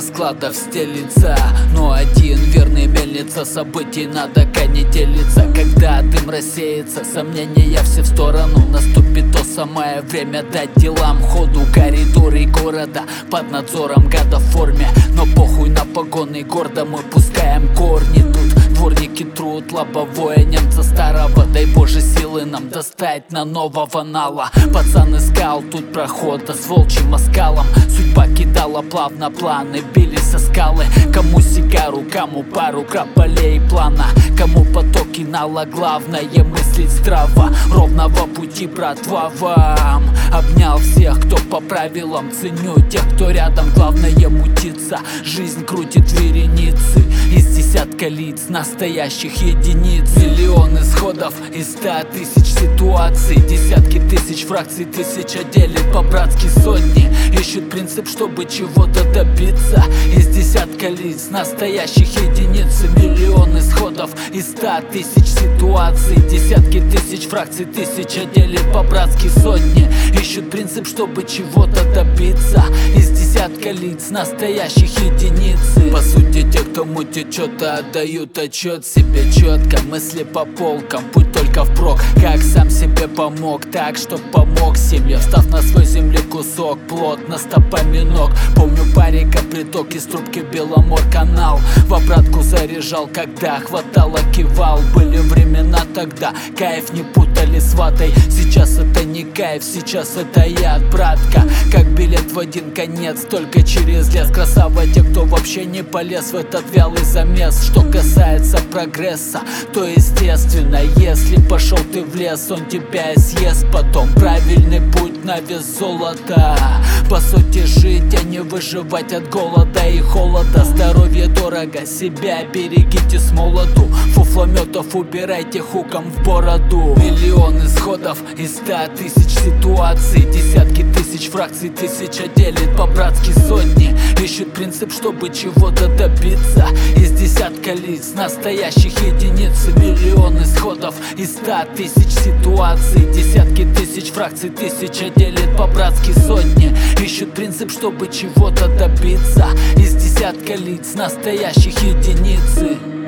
складов стелится, но один верный мельница событий надо конетелиться. Когда дым рассеется, сомнения все в сторону, наступит то самое время дать делам ходу. Коридоры города под надзором гада в форме, но похуй на погоны, гордо мы пускаем корни. Тут дворники трут лобовое немца старого, дай боже силы нам достать на нового нала. Пацан искал тут прохода с волчьим оскалом, судьба кидала плавно планы, били со скалы. Кому сигару, кому пару крапалей плана, кому потоки нала, главное мыслить здраво. Ровного пути, братва, вам. Обнял всех, кто по правилам, ценю тех, кто рядом, главное мутиться. Жизнь крутит вереницы из десятка лиц, настоящих единиц. Миллион исходов из 100 тысяч ситуаций, десятки тысяч фракций, тысяча делит по-братски сотни. Ищут принцип, чтобы чего-то добиться из десятка лиц, настоящих единиц. Миллион исходов из 100 тысяч ситуаций, десятки тысяч фракций, тысяча делит по-братски сотни. Ищут принцип, чтобы чего-то добиться из десятка лиц, настоящих единиц. По сути, те, кто мутит что-то, отдают отчет себе четко. Мысли по полкам, путь только впрок. Как сам себе помог, так, чтоб помог семье, встав на свой земле кусок, плотно стопами ног. Помню парика, приток из трубки Беломор-канал, в обратку заряжал, когда хватало, кивал. Были времена тогда, кайф не путали с ватой. Сейчас это не кайф, сейчас это яд, братка. Как билет в один конец, только через лес. Красава те, кто вообще не полез в этот вялый замес. Что касается прогресса, то естественно, если пошел ты в лес, он тебя съест потом. Правильный путь на вес золота, по сути жить, а не выживать от голода и холода. Здоровье дорого, себя берегите с молоду. Фуфлометов убирайте хуком в бороду. Миллион исходов из 100 тысяч ситуаций, десятки тысяч фракций, тысяча делит по-братски сотни. Ищут принцип, чтобы чего-то добиться из десятка лиц, настоящих единиц. Миллион исходов из 100 тысяч ситуаций, десятки тысяч фракций, тысяча делит по-братски сотни. Ищут принцип, чтобы чего-то добиться из десятка лиц, настоящих единиц.